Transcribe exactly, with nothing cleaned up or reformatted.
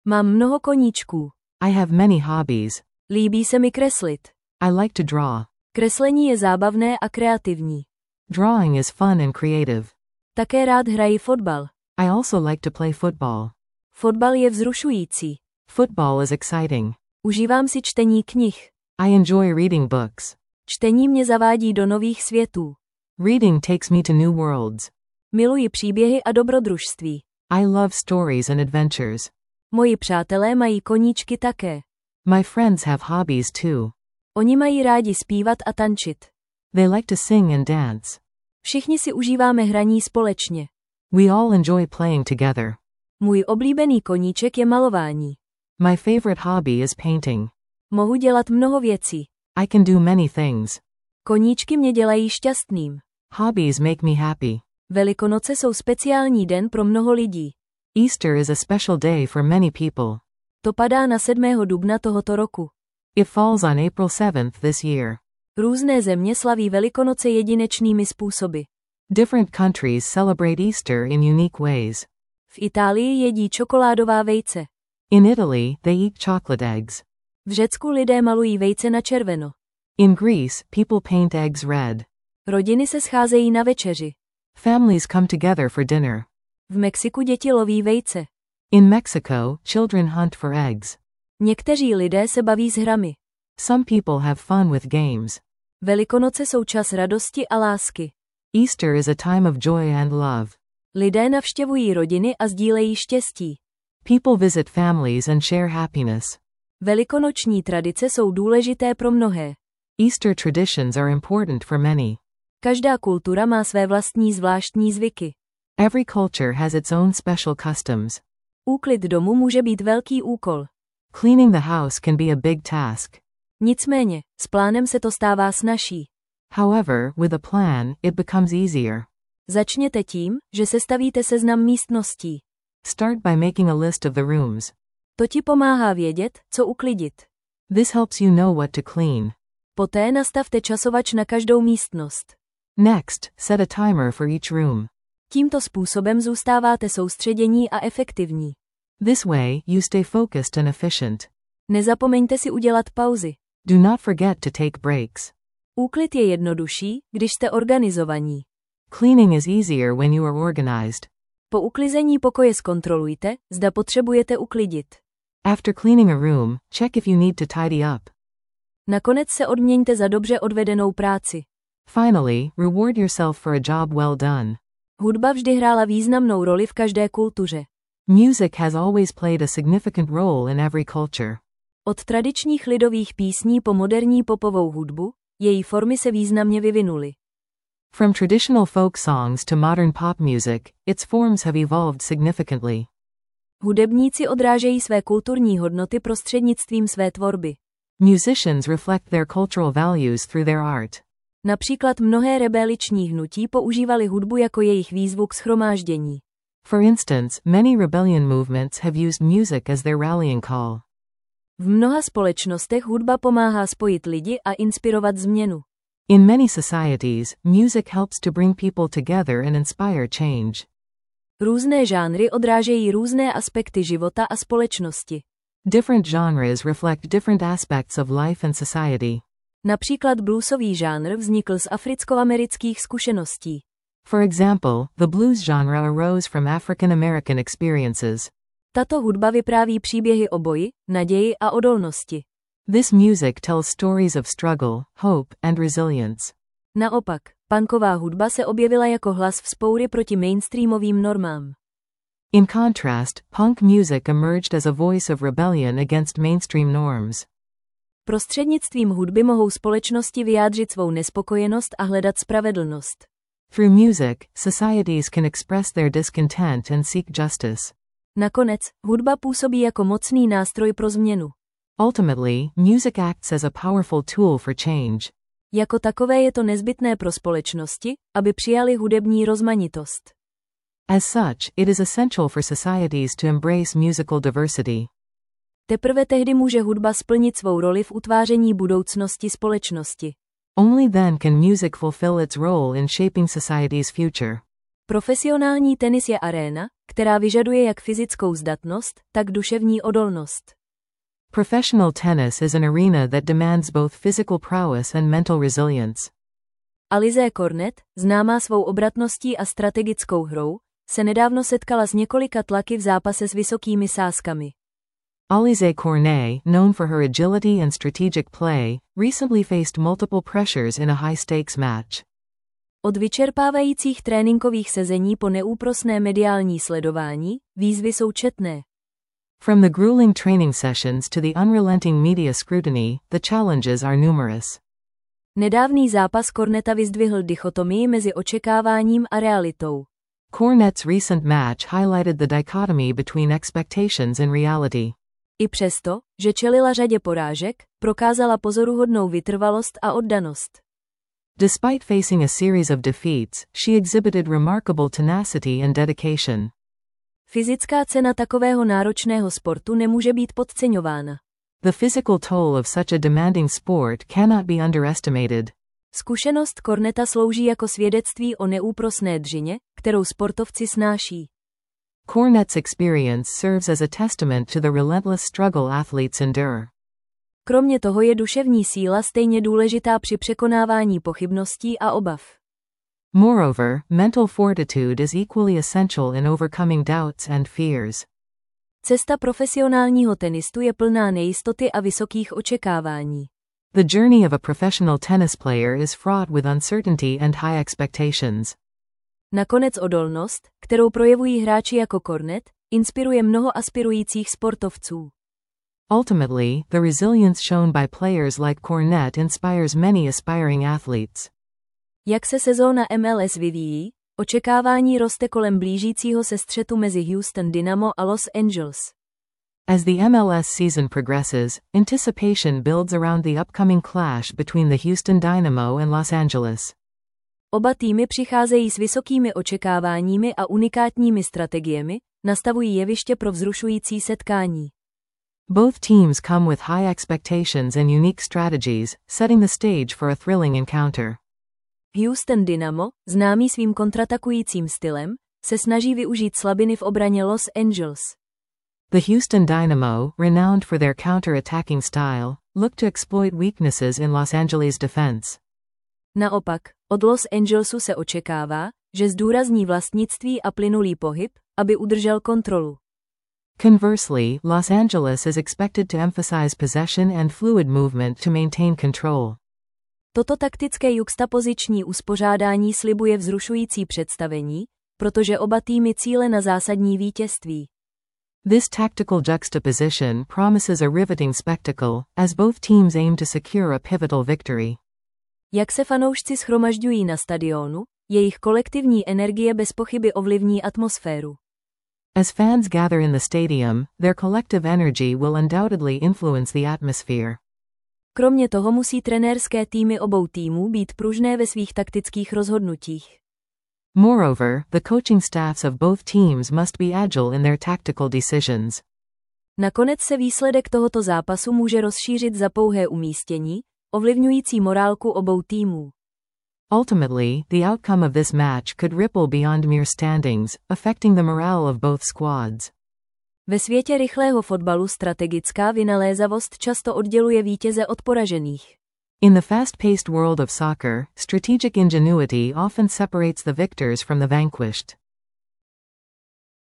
Mám mnoho koníčků. I have many hobbies. Líbí se mi kreslit. I like to draw. Kreslení je zábavné a kreativní. Drawing is fun and creative. Také rád hraji fotbal. I also like to play football. Fotbal je vzrušující. Football is exciting. Užívám si čtení knih. I enjoy reading books. Čtení mě zavádí do nových světů. Reading takes me to new worlds. Miluji příběhy a dobrodružství. I love stories and adventures. Moji přátelé mají koníčky také. My friends have hobbies too. Oni mají rádi zpívat a tančit. They like to sing and dance. Všichni si užíváme hraní společně. We all enjoy playing together. Můj oblíbený koníček je malování. My favorite hobby is painting. Mohu dělat mnoho věcí. I can do many things. Koníčky mě dělají šťastným. Hobbies make me happy. Velikonoce jsou speciální den pro mnoho lidí. Easter is a special day for many people. To padá na sedmého dubna tohoto roku. It falls on April seventh this year. Různé země slaví Velikonoce jedinečnými způsoby. Different countries celebrate Easter in unique ways. V Itálii jedí čokoládová vejce. In Italy, they eat chocolate eggs. V Řecku lidé malují vejce na červeno. In Greece, people paint eggs red. Rodiny se scházejí na večeři. Families come together for dinner. V Mexiku děti loví vejce. In Mexico, children hunt for eggs. Někteří lidé se baví s hrami. Some people have fun with games. Velikonoce jsou čas radosti a lásky. Easter is a time of joy and love. Lidé navštěvují rodiny a sdílejí štěstí. People visit families and share happiness. Velikonoční tradice jsou důležité pro mnohé. Easter traditions are important for many. Každá kultura má své vlastní zvláštní zvyky. Every culture has its own special customs. Úklid domu může být velký úkol. Cleaning the house can be a big task. Nicméně, s plánem se to stává snazší. However, with a plan, it becomes easier. Začněte tím, že sestavíte seznam místností. Start by making a list of the rooms. To ti pomáhá vědět, co uklidit. This helps you know what to clean. Poté nastavte časovač na každou místnost. Next, set a timer for each room. Tímto způsobem zůstáváte soustředění a efektivní. This way, you stay focused and efficient. Nezapomeňte si udělat pauzy. Do not forget to take breaks. Úklid je jednodušší, když jste organizovaní. Cleaning is easier when you are organized. Po uklizení pokoje zkontrolujte, zda potřebujete uklidit. After cleaning a room, check if you need to tidy up. Nakonec se odměňte za dobře odvedenou práci. Finally, reward yourself for a job well done. Hudba vždy hrála významnou roli v každé kultuře. Music has always played a significant role in every culture. Od tradičních lidových písní po moderní popovou hudbu, její formy se významně vyvinuly. From traditional folk songs to modern pop music, its forms have evolved significantly. Hudebníci odrážejí své kulturní hodnoty prostřednictvím své tvorby. Musicians reflect their cultural values through their art. Například mnohé rebeliční hnutí používali hudbu jako jejich výzvu k shromáždění. For instance, many rebellion movements have used music as their rallying call. V mnoha společnostech hudba pomáhá spojit lidi a inspirovat změnu. In many societies, music helps to bring people together and inspire change. Různé žánry odrážejí různé aspekty života a společnosti. Different genres reflect different aspects of life and society. Například bluesový žánr vznikl z africko-amerických zkušeností. For example, the blues genre arose from African American experiences. Tato hudba vypráví příběhy o boji, naději a odolnosti. This music tells stories of struggle, hope, and resilience. Naopak, punková hudba se objevila jako hlas vzpoury proti mainstreamovým normám. In contrast, punk music emerged as a voice of rebellion against mainstream norms. Prostřednictvím hudby mohou společnosti vyjádřit svou nespokojenost a hledat spravedlnost. Through music, societies can express their discontent and seek justice. Nakonec, hudba působí jako mocný nástroj pro změnu. Ultimately, music acts as a powerful tool for change. Jako takové je to nezbytné pro společnosti, aby přijali hudební rozmanitost. As such, it is essential for societies to embrace musical diversity. Teprve tehdy může hudba splnit svou roli v utváření budoucnosti společnosti. Only then can music fulfill its role in shaping society's future. Profesionální tenis je aréna, která vyžaduje jak fyzickou zdatnost, tak duševní odolnost. Professional tennis is an arena that demands both physical prowess and mental resilience. Alizé Cornet, známá svou obratností a strategickou hrou, se nedávno setkala s několika tlaky v zápase s vysokými sázkami. Alizé Cornet, known for her agility and strategic play, recently faced multiple pressures in a high-stakes match. Od vyčerpávajících tréninkových sezení po neúprosné mediální sledování, výzvy jsou četné. From the grueling training sessions to the unrelenting media scrutiny, the challenges are numerous. Nedávný zápas Corneta vyzdvihl dichotomii mezi očekáváním a realitou. Cornet's recent match highlighted the dichotomy between expectations and reality. I přesto, že čelila řadě porážek, prokázala pozoruhodnou vytrvalost a oddanost. Despite facing a series of defeats, she exhibited remarkable tenacity and dedication. Fyzická cena takového náročného sportu nemůže být podceňována. The physical toll of such a demanding sport cannot be underestimated. Zkušenost Corneta slouží jako svědectví o neúprosné dřině, kterou sportovci snáší. Cornet's experience serves as a testament to the relentless struggle athletes endure. Kromě toho je duševní síla stejně důležitá při překonávání pochybností a obav. Moreover, mental fortitude is equally essential in overcoming doubts and fears. Cesta profesionálního tenistu je plná nejistoty a vysokých očekávání. The journey of a professional tennis player is fraught with uncertainty and high expectations. Nakonec odolnost, kterou projevují hráči jako Cornet, inspiruje mnoho aspirujících sportovců. Ultimately, the resilience shown by players like Cornet inspires many aspiring athletes. Jak se sezóna M L S vyvíjí, očekávání roste kolem blížícího se střetu mezi Houston Dynamo a Los Angeles. As the M L S season progresses, anticipation builds around the upcoming clash between the Houston Dynamo and Los Angeles. Oba týmy přicházejí s vysokými očekáváními a unikátními strategiemi, nastavují jeviště pro vzrušující setkání. Both teams come with high expectations and unique strategies, setting the stage for a thrilling encounter. Houston Dynamo, známý svým kontratakujícím stylem, se snaží využít slabiny v obraně Los Angeles. The Houston Dynamo, renowned for their counter-attacking style, look to exploit weaknesses in Los Angeles' defense. Naopak, od Los Angelesu se očekává, že zdůrazní vlastnictví a plynulý pohyb, aby udržel kontrolu. Conversely, Los Angeles is expected to emphasize possession and fluid movement to maintain control. Toto taktické juxtapoziční uspořádání slibuje vzrušující představení, protože oba týmy cíle na zásadní vítězství. This tactical juxtaposition promises a riveting spectacle, as both teams aim to secure a pivotal victory. Jak se fanoušci shromažďují na stadionu, jejich kolektivní energie bez pochyby ovlivní atmosféru. As fans gather in the stadium, their collective energy will undoubtedly influence the atmosphere. Kromě toho musí trenérské týmy obou týmů být pružné ve svých taktických rozhodnutích. Moreover, the coaching staffs of both teams must be agile in their tactical decisions. Nakonec se výsledek tohoto zápasu může rozšířit za pouhé umístění, ovlivňující morálku obou týmů. Ultimately, the outcome of this match could ripple beyond mere standings, affecting the morale of both squads. Ve světě rychlého fotbalu strategická vynalézavost často odděluje vítěze od poražených. In the fast-paced world of soccer, strategic ingenuity often separates the victors from the vanquished.